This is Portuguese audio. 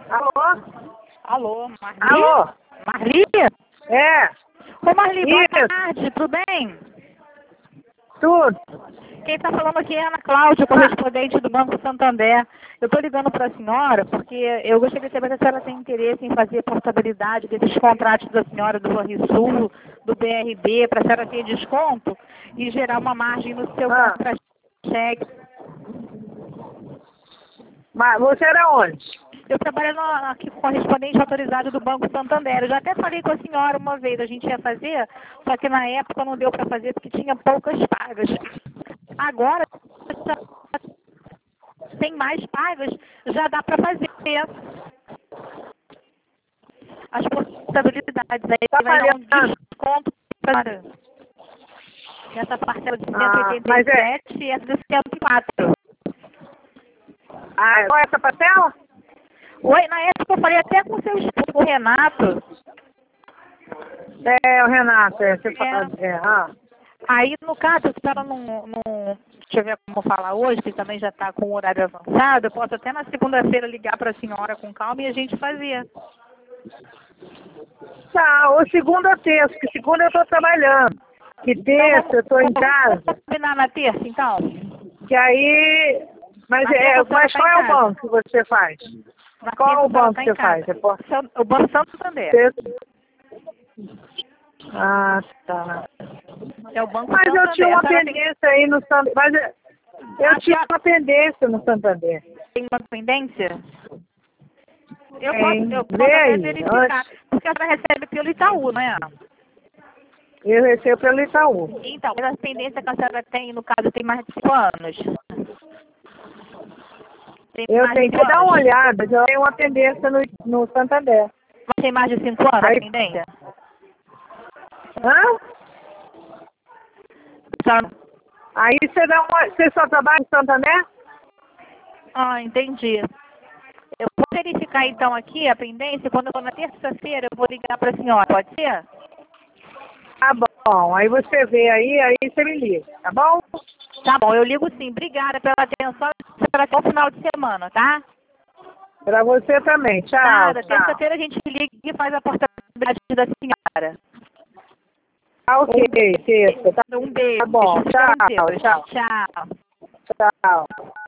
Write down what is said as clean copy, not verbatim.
Alô? Alô, Marli? Alô? Marli? É, Ô, Marli, boa Isso. tarde, tudo bem? tudo. Quem está falando aqui é a Ana Cláudia, correspondente do Banco Santander. Eu estou ligando para a senhora porque eu gostaria de saber se a senhora tem interesse em fazer portabilidade desses contratos da senhora do Banrisul, do BRB, para a senhora ter desconto e gerar uma margem no seu contra-cheque. Mas você era onde? Eu trabalho aqui com correspondente autorizado do Banco Santander. Eu já até falei com a senhora uma vez, a gente ia fazer, só que na época não deu para fazer porque tinha poucas pagas. Agora, tem mais pagas, já dá para fazer as possibilidades. Aí Tá vai dar um falhando. desconto para essa parcela de Mas 187 e essa de 104. qual é essa parcela? Oi, na época eu falei até com o seu esposo, o Renato. É, o Renato, você fala. Aí, no caso, a senhora deixa eu ver como falar hoje, que também já está com o horário avançado, eu posso até na segunda-feira ligar para a senhora com calma e a gente fazer. Tá, ou segunda ou terça, porque segunda eu tô trabalhando. Que terça eu tô em casa. Vamos combinar na terça, então? Que aí. Mas, Na terça a senhora mas tá qual em é o casa. banco que você faz? Na Qual é terça o a senhora banco tá que em você faz? casa. O Banco Santander. Ah, tá. É o Banco Mas Santander. eu tinha uma A senhora pendência aí no Santander. Mas eu tinha uma pendência no Santander. tem uma pendência? Eu Tem. posso Vê até aí. verificar, porque a senhora recebe pelo Itaú, não é? Eu recebo pelo Itaú. Então, mas a pendência que a senhora tem, no caso, tem mais de 5 anos. Tem Eu mais de tenho que 5 dar uma anos. olhada. Eu tenho uma pendência no Santander. Mas tem mais de 5 anos Aí- a pendência? Hã? Senhora- Aí você só trabalha em Santander? Ah, entendi. Eu vou verificar então aqui a pendência. Quando eu for na terça-feira, eu vou ligar para a senhora. Pode ser? Tá bom. Aí você vê aí você me liga. Tá bom? Tá bom, eu ligo sim. Obrigada pela atenção. Até o final de semana, tá? Pra você também. Tchau. Nada. Tchau. Terça-feira a gente liga e faz a portabilidade da senhora. Tá ok, terça. Tá Um beijo. bom. Fica com Tchau. Deus. Tchau. Tchau. Tchau.